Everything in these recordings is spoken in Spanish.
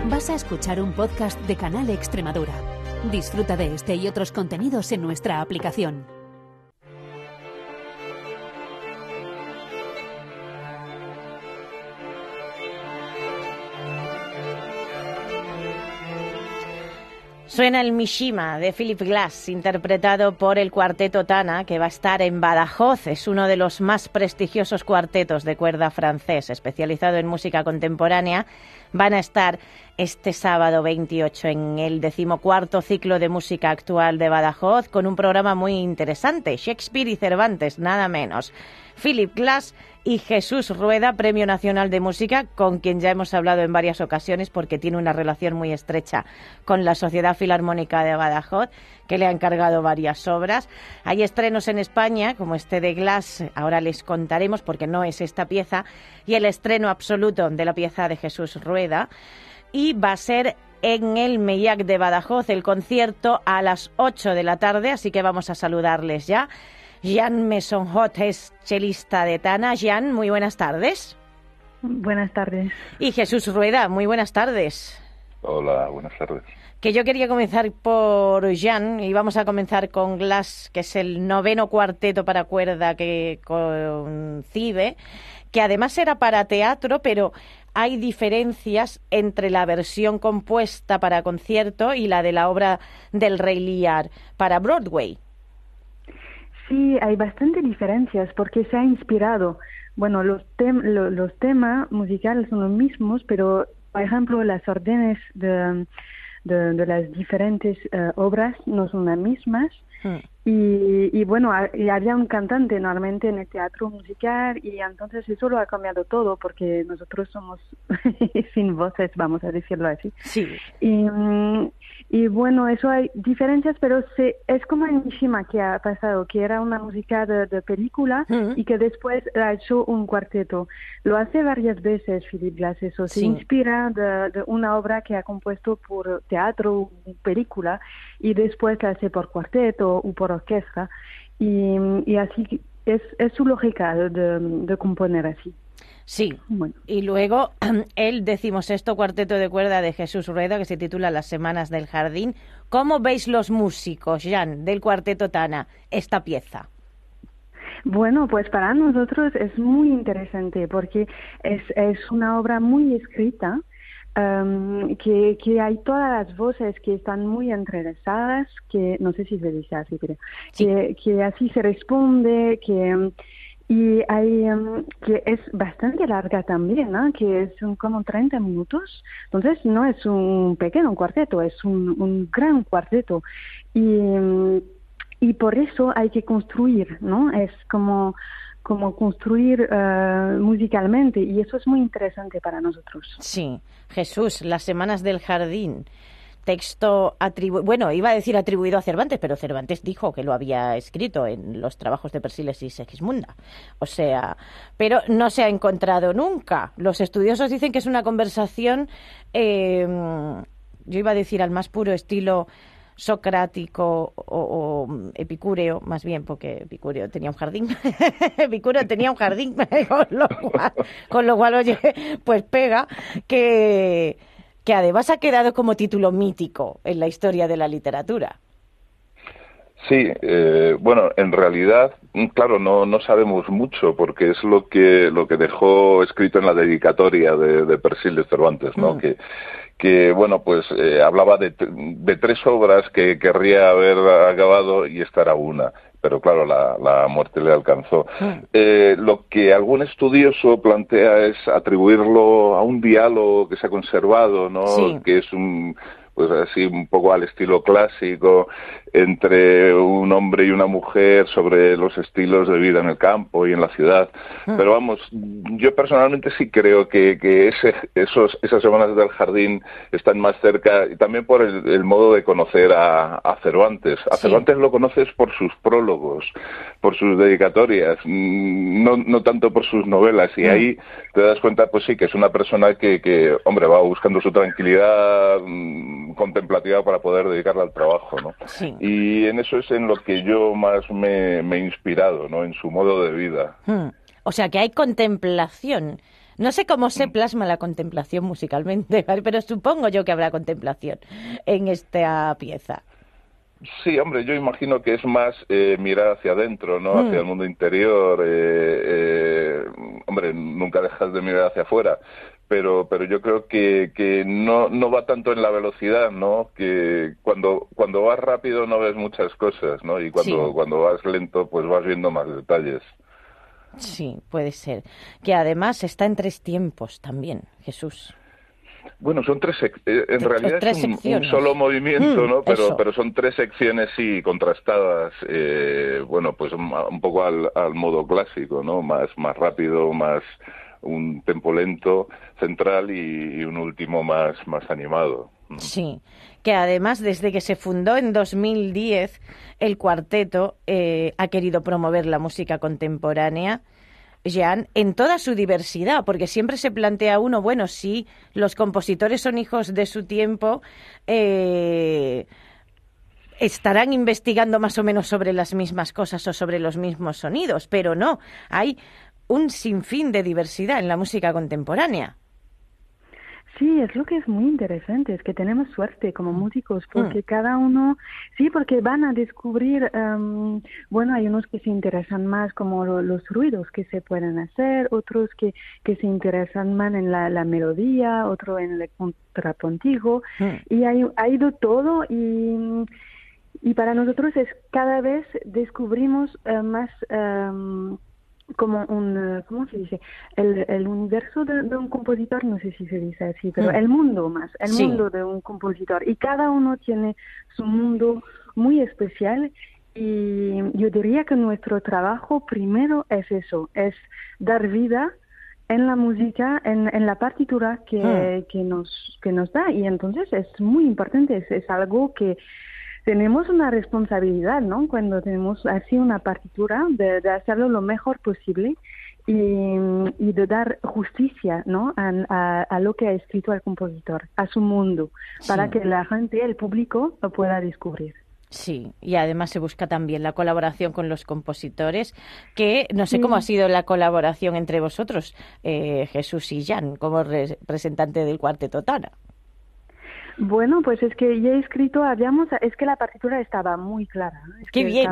Vas a escuchar un podcast de Canal Extremadura. Disfruta de este y otros contenidos en nuestra aplicación. Suena el Mishima de Philip Glass, interpretado por el Cuarteto Tana, que va a estar en Badajoz. Es uno de los más prestigiosos cuartetos de cuerda francés, especializado en música contemporánea. Van a estar este sábado 28 en el 14º ciclo de música actual de Badajoz, con un programa muy interesante, Shakespeare y Cervantes, nada menos. Philip Glass y Jesús Rueda, Premio Nacional de Música, con quien ya hemos hablado en varias ocasiones porque tiene una relación muy estrecha con la Sociedad Filarmónica de Badajoz, que le ha encargado varias obras. Hay estrenos en España, como este de Glass, ahora les contaremos porque no es esta pieza, y el estreno absoluto de la pieza de Jesús Rueda, y va a ser en el Meillac de Badajoz el concierto a las 8 de la tarde, así que vamos a saludarles ya. Jean Mesonhot es chelista de Tana. Jean, muy buenas tardes. Buenas tardes. Y Jesús Rueda, muy buenas tardes. Hola, buenas tardes. Que yo quería comenzar por Jean y vamos a comenzar con Glass, que es el 9º cuarteto para cuerda que concibe, que además era para teatro, pero hay diferencias entre la versión compuesta para concierto y la de la obra del Rey Lear para Broadway. Sí, hay bastante diferencias porque se ha inspirado. Bueno, los temas musicales son los mismos, pero, por ejemplo, las órdenes de las diferentes obras no son las mismas. Y bueno, había un cantante normalmente en el teatro musical y entonces eso lo ha cambiado todo porque nosotros somos sin voces, vamos a decirlo así. Sí. Y bueno, eso hay diferencias, pero es como en Mishima que ha pasado, que era una música de película y que después ha hecho un cuarteto. Lo hace varias veces Philip Glass, eso. Se inspira de una obra que ha compuesto por teatro o película y después la hace por cuarteto o por orquesta. Y así es su lógica de componer así. Sí, bueno. Y luego el 16º cuarteto de cuerda de Jesús Rueda, que se titula Las Semanas del Jardín. ¿Cómo veis los músicos, Jean, del Cuarteto Tana, esta pieza? Bueno, pues para nosotros es muy interesante porque es una obra muy escrita, que hay todas las voces que están muy entrelazadas, que no sé si se dice así, pero sí. que así se responde, y hay que es bastante larga también, ¿no? Que es como 30 minutos. Entonces no es un pequeño cuarteto, es un gran cuarteto. Y por eso hay que construir, ¿no? Es como construir musicalmente y eso es muy interesante para nosotros. Sí. Jesús, Las Semanas del Jardín. Texto iba a decir atribuido a Cervantes, pero Cervantes dijo que lo había escrito en los trabajos de Persíles y Segismunda. O sea, pero no se ha encontrado nunca. Los estudiosos dicen que es una conversación, yo iba a decir al más puro estilo socrático o epicúreo, más bien, porque Epicúreo tenía un jardín. Epicúreo tenía un jardín, con lo cual, oye, pues pega que además ha quedado como título mítico en la historia de la literatura. Sí, bueno, en realidad, claro, no sabemos mucho porque es lo que dejó escrito en la dedicatoria de Persíles Cervantes, ¿no? Que bueno, pues hablaba de 3 obras que querría haber acabado y esta era una. Pero claro, la muerte le alcanzó. Lo que algún estudioso plantea es atribuirlo a un diálogo que se ha conservado, ¿no? Sí. Que es pues así un poco al estilo clásico entre un hombre y una mujer sobre los estilos de vida en el campo y en la ciudad. Pero vamos, yo personalmente sí creo que esas semanas del jardín están más cerca, y también por el modo de conocer a Cervantes. A Cervantes lo conoces por sus prólogos, por sus dedicatorias, no tanto por sus novelas, y ahí te das cuenta, pues sí, que es una persona que hombre, va buscando su tranquilidad contemplativa para poder dedicarla al trabajo, ¿no? Sí. Y en eso es en lo que yo más me he inspirado, ¿no? En su modo de vida. O sea, que hay contemplación No sé cómo se plasma la contemplación musicalmente, ¿vale? Pero supongo yo que habrá contemplación en esta pieza. Sí, hombre, yo imagino que es más mirar hacia adentro, ¿no? Hacia el mundo interior. Hombre, nunca dejas de mirar hacia afuera, pero yo creo que no va tanto en la velocidad, ¿no? Que cuando vas rápido no ves muchas cosas, ¿no? Y cuando vas lento, pues vas viendo más detalles. Sí, puede ser. Que además está en 3 tiempos también, Jesús. Bueno, son en realidad tres es un secciones. solo movimiento, ¿no? Eso. Pero son 3 secciones, sí, contrastadas, bueno, pues un poco al modo clásico, ¿no? Más rápido, más un tempo lento central y un último más animado. Sí, que además desde que se fundó en 2010 el cuarteto ha querido promover la música contemporánea, Jean, en toda su diversidad, porque siempre se plantea uno, bueno, si los compositores son hijos de su tiempo, estarán investigando más o menos sobre las mismas cosas o sobre los mismos sonidos, pero no, hay un sinfín de diversidad en la música contemporánea. Sí, es lo que es muy interesante, es que tenemos suerte como músicos, porque cada uno, sí, porque van a descubrir, bueno, hay unos que se interesan más como los ruidos que se pueden hacer, otros que se interesan más en la melodía, otro en el contrapuntivo, y hay de todo, y para nosotros es cada vez descubrimos más como ¿cómo se dice? El universo de un compositor, no sé si se dice así, pero el mundo más, mundo de un compositor. Y cada uno tiene su mundo muy especial y yo diría que nuestro trabajo primero es eso, es dar vida en la música, en la partitura que nos da. Y entonces es muy importante, es algo que tenemos una responsabilidad, ¿no? Cuando tenemos así una partitura, de hacerlo lo mejor posible y de dar justicia, ¿no? A lo que ha escrito el compositor, a su mundo, para que la gente, el público, lo pueda descubrir. Sí, y además se busca también la colaboración con los compositores, que no sé cómo ha sido la colaboración entre vosotros, Jesús y Jan, como representante del Cuarteto Tana. Bueno, pues es que ya he escrito, es que la partitura estaba muy clara. ¡Qué bien!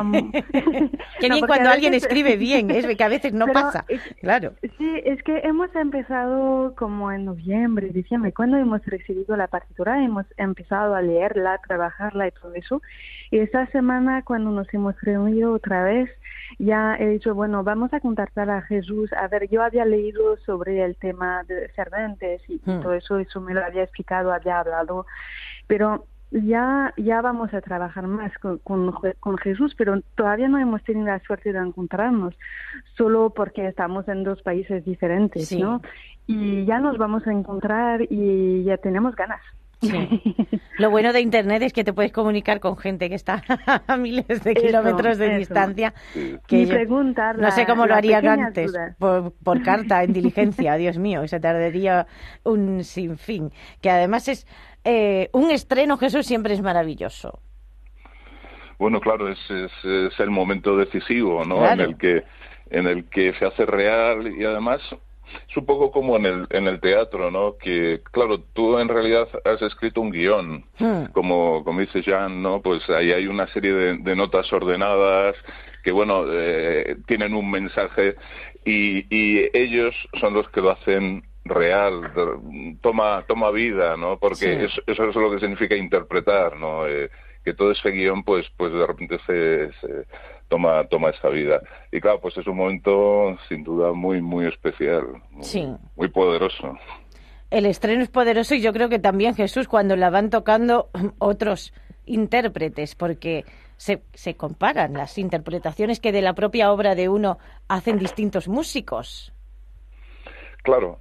¡Qué bien cuando alguien escribe bien! Es que a veces no pasa, claro. Sí, es que hemos empezado como en noviembre, diciembre, cuando hemos recibido la partitura, hemos empezado a leerla, trabajarla y todo eso. Y esta semana, cuando nos hemos reunido otra vez, ya he dicho, bueno, vamos a contactar a Jesús. A ver, yo había leído sobre el tema de Cervantes y todo eso me lo había explicado, había hablado, pero ya vamos a trabajar más con Jesús, pero todavía no hemos tenido la suerte de encontrarnos, solo porque estamos en 2 países diferentes, ¿no? Y ya nos vamos a encontrar y ya tenemos ganas. Sí. Lo bueno de Internet es que te puedes comunicar con gente que está a miles de kilómetros de distancia. Que y preguntar. No sé cómo lo harían antes, por carta, en diligencia, Dios mío, se tardaría un sinfín. Que además es un estreno, Jesús, siempre es maravilloso. Bueno, claro, es el momento decisivo, ¿no? Claro. En el que se hace real y además es un poco como en el teatro, ¿no? Que, claro, tú en realidad has escrito un guión, como dice Jean, ¿no? Pues ahí hay una serie de notas ordenadas que, bueno, tienen un mensaje y ellos son los que lo hacen real, toma vida, ¿no? Porque eso es lo que significa interpretar, ¿no? Que todo ese guión, pues de repente se toma esa vida. Y claro, pues es un momento sin duda muy, muy especial, muy poderoso. El estreno es poderoso y yo creo que también, Jesús, cuando la van tocando otros intérpretes, porque se comparan las interpretaciones que de la propia obra de uno hacen distintos músicos. Claro,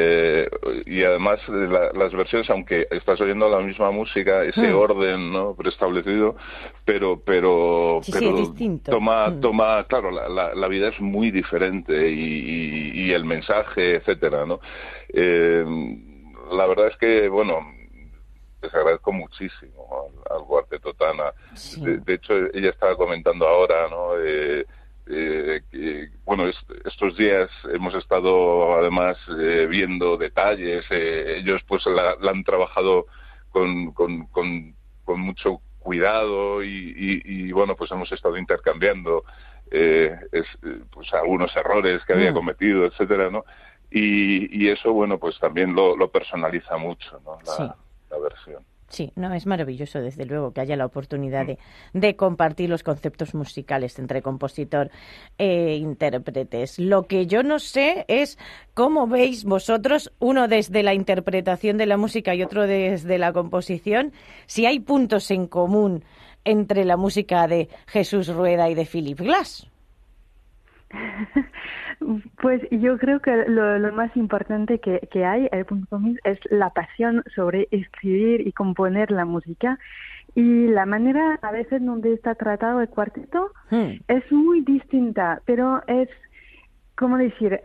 y además las versiones, aunque estás oyendo la misma música, ese orden, ¿no?, preestablecido, pero es distinto. toma, claro, la vida es muy diferente y el mensaje, etcétera, ¿no? La verdad es que, bueno, les agradezco muchísimo al Cuarteto Tana. De hecho, ella estaba comentando ahora, ¿no?, bueno, estos días hemos estado además viendo detalles. Ellos pues la han trabajado con mucho cuidado y bueno, pues hemos estado intercambiando pues algunos errores que había cometido, etcétera, ¿no? Y eso, bueno, pues también lo personaliza mucho, ¿no? La versión. Sí, no, es maravilloso, desde luego, que haya la oportunidad de compartir los conceptos musicales entre compositor e intérpretes. Lo que yo no sé es cómo veis vosotros, uno desde la interpretación de la música y otro desde la composición, si hay puntos en común entre la música de Jesús Rueda y de Philip Glass. Pues yo creo que lo más importante que hay, el punto común, es la pasión sobre escribir y componer la música. Y la manera a veces donde está tratado el cuarteto es muy distinta, pero es, ¿cómo decir?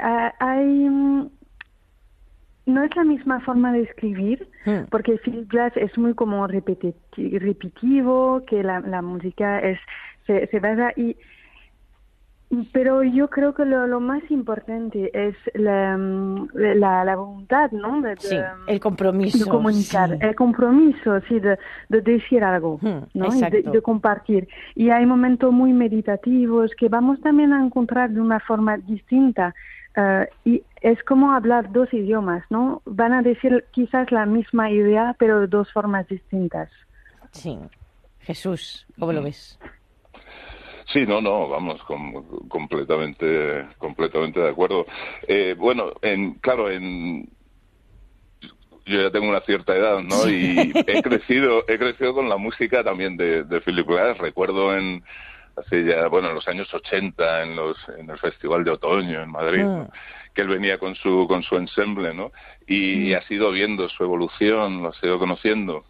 No es la misma forma de escribir, porque Philip Glass es muy como repetitivo, que la música se basa y... Pero yo creo que lo más importante es la voluntad, ¿no? Sí, el compromiso. De comunicar, sí. el compromiso, sí, de decir algo, ¿no? Y de compartir. Y hay momentos muy meditativos que vamos también a encontrar de una forma distinta. Y es como hablar dos idiomas, ¿no? Van a decir quizás la misma idea, pero de dos formas distintas. Sí. Jesús, ¿cómo lo ves? Sí, no, vamos, completamente de acuerdo. Bueno, claro, yo ya tengo una cierta edad, ¿no? Y he crecido con la música también de Philip Glass. Recuerdo hace ya, bueno, en los años 80, en el Festival de Otoño en Madrid, ¿no? Que él venía con su ensemble, ¿no? Y has ido viendo su evolución, lo has ido conociendo.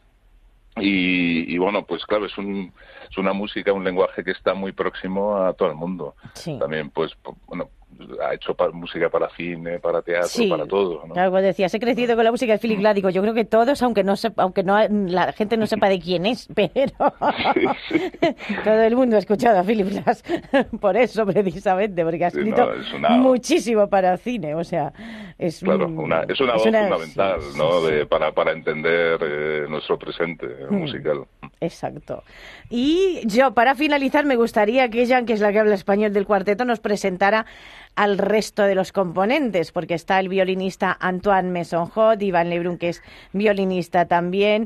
Y bueno, pues claro, es una música, un lenguaje que está muy próximo a todo el mundo. Sí. También, pues, bueno, ha hecho música para cine, para teatro, para todo, ¿no? Claro, decías, he crecido con la música de Philip Glass. Digo, yo creo que todos, aunque la gente no sepa de quién es, pero todo el mundo ha escuchado a Philip Glass por eso, precisamente, porque ha escrito muchísimo para cine, o sea, es claro, es una voz fundamental, ¿no? Para entender nuestro presente musical. Exacto. Y yo, para finalizar, me gustaría que Jean, que es la que habla español del cuarteto, nos presentara al resto de los componentes, porque está el violinista Antoine Maisonjot, Iván Lebrun, que es violinista también,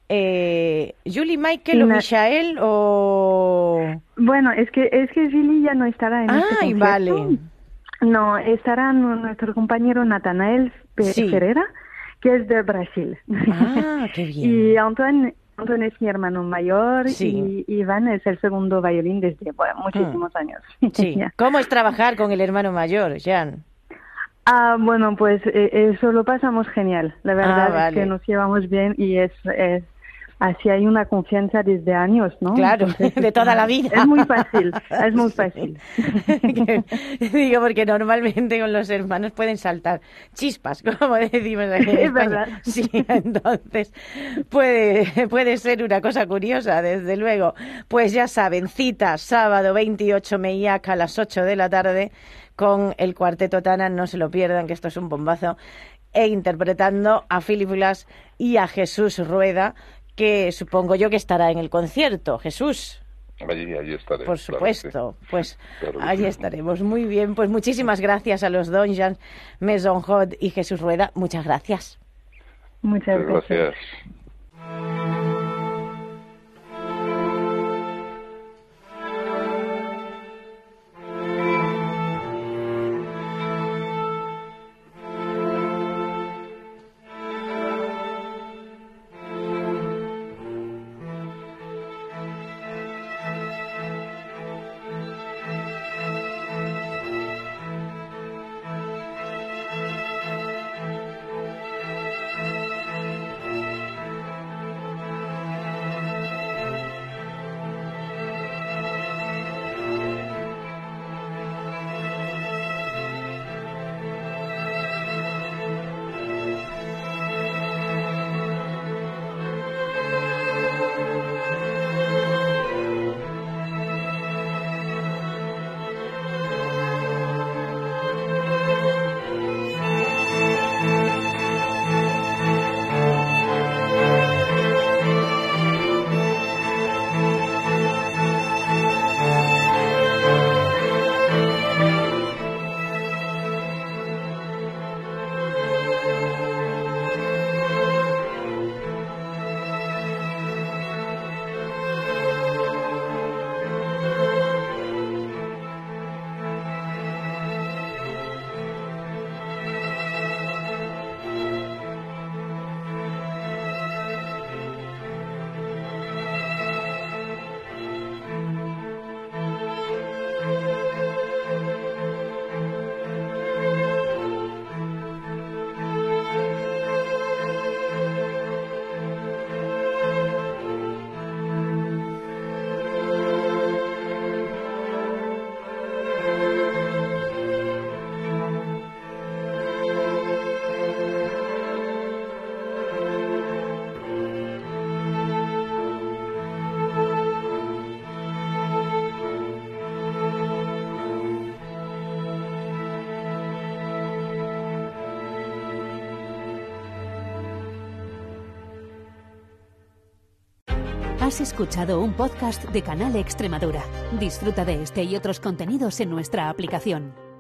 Julie Michael o Michael o... Bueno, es que Julie ya no estará en este concierto. Vale. No, estará nuestro compañero Natanael Ferreira, que es de Brasil. Qué bien. Y Antoine es mi hermano mayor y Iván es el segundo violín desde muchísimos años. Sí. ¿Cómo es trabajar con el hermano mayor, Jean? Bueno, pues eso lo pasamos genial. La verdad es que nos llevamos bien y así hay una confianza desde años, ¿no? Claro, entonces, de toda la vida. Es muy fácil, es muy fácil. Digo, porque normalmente con los hermanos pueden saltar chispas, como decimos en España. Es verdad. Sí, entonces puede ser una cosa curiosa, desde luego. Pues ya saben, cita sábado 28 Meillac a las 8 de la tarde con el Cuarteto Tana, no se lo pierdan, que esto es un bombazo, e interpretando a Philip Glass y a Jesús Rueda, que supongo yo que estará en el concierto. Jesús. Allí estaré. Por supuesto, claro pues claro allí estaremos. Muy bien, pues muchísimas gracias a los dos, Jean Maisonjot y Jesús Rueda. Muchas gracias. Muchas gracias. Has escuchado un podcast de Canal Extremadura. Disfruta de este y otros contenidos en nuestra aplicación.